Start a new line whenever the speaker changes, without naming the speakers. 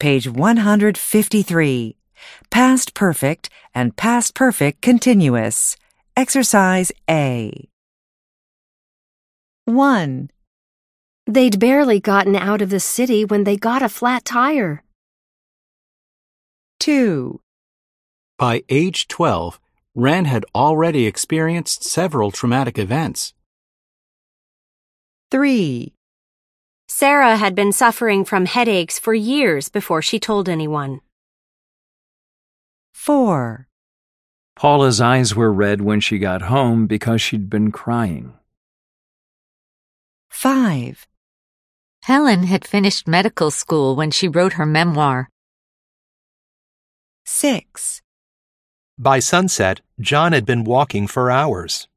page 153. Past perfect and past perfect continuous. Exercise A. 1.
They'd barely gotten out of the city when they got a flat tire.
2.
By age 12, Ren had already experienced several traumatic events.
3.
Sarah had been suffering from headaches for years before she told anyone.
4.
Paula's eyes were red when she got home because she'd been crying.
5.
Helen had finished medical school when she wrote her memoir.
6.
By sunset, John had been walking for hours.